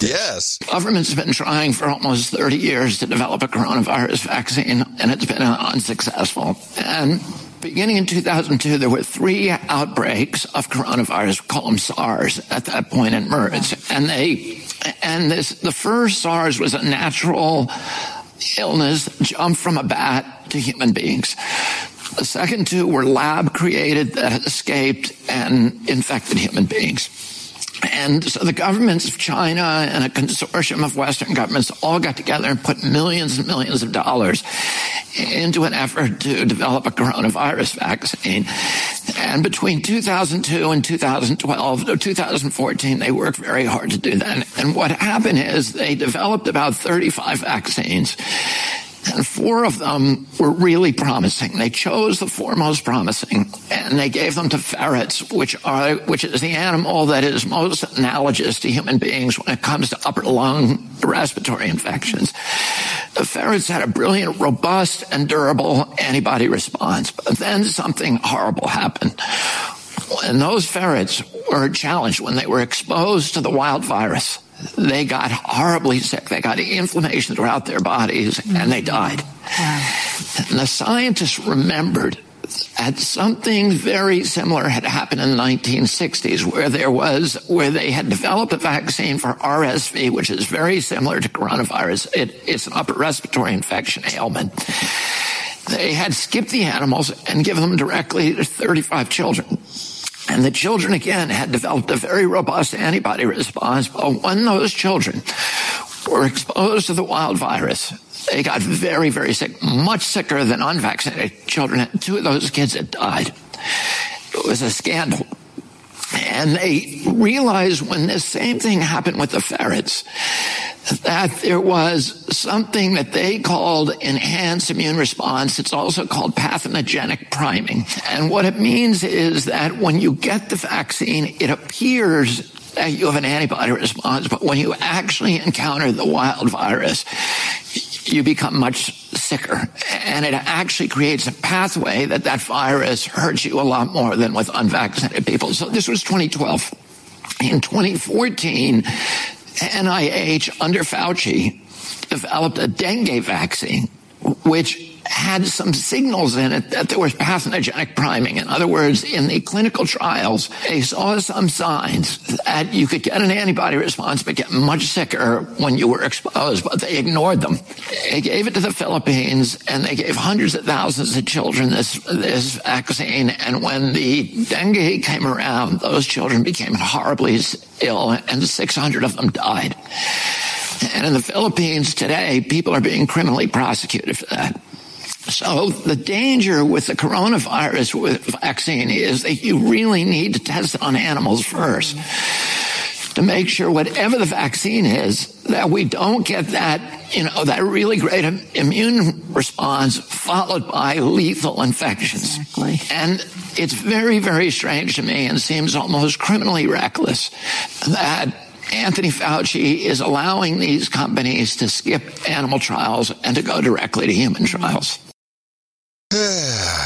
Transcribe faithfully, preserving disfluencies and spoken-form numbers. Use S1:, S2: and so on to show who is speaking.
S1: Yes.
S2: The government's been trying for almost thirty years to develop a coronavirus vaccine, and it's been unsuccessful. And beginning in two thousand two, there were three outbreaks of coronavirus, we call them SARS at that point in MERS. And they, and this, the first SARS was a natural illness, jumped from a bat to human beings. The second two were lab created that escaped and infected human beings. And so the governments of China and a consortium of Western governments all got together and put millions and millions of dollars into an effort to develop a coronavirus vaccine. And between two thousand two and two thousand twelve or two thousand fourteen, they worked very hard to do that. And what happened is they developed about thirty-five vaccines. And four of them were really promising. They chose the four most promising, and they gave them to ferrets, which are which is the animal that is most analogous to human beings when it comes to upper lung respiratory infections. The ferrets had a brilliant, robust, and durable antibody response. But then something horrible happened. When those ferrets were challenged, when they were exposed to the wild virus, they got horribly sick. They got inflammation throughout their bodies, and they died. And the scientists remembered that something very similar had happened in the nineteen sixties, where there was, where they had developed a vaccine for R S V, which is very similar to coronavirus. It, it's an upper respiratory infection ailment. They had skipped the animals and given them directly to thirty-five children. And the children, again, had developed a very robust antibody response. But when those children were exposed to the wild virus, they got very, very sick, much sicker than unvaccinated children. Two of those kids had died. It was a scandal. And they realized when this same thing happened with the ferrets, that there was something that they called enhanced immune response. It's also called pathogenic priming. And what it means is that when you get the vaccine, it appears that you have an antibody response, but when you actually encounter the wild virus, you become much sicker. And it actually creates a pathway that that virus hurts you a lot more than with unvaccinated people. So this was twenty twelve. In twenty fourteen, N I H, under Fauci, developed a dengue vaccine, which had some signals in it that there was pathogenic priming. In other words, in the clinical trials, they saw some signs that you could get an antibody response but get much sicker when you were exposed, but they ignored them. They gave it to the Philippines, and they gave hundreds of thousands of children this, this vaccine, and when the dengue came around, those children became horribly ill, and six hundred of them died. And in the Philippines today, people are being criminally prosecuted for that. So the danger with the coronavirus vaccine is that you really need to test it on animals first to make sure whatever the vaccine is, that we don't get that, you know, that really great immune response followed by lethal infections.
S3: Exactly.
S2: And it's very, very strange to me and seems almost criminally reckless that Anthony Fauci is allowing these companies to skip animal trials and to go directly to human trials.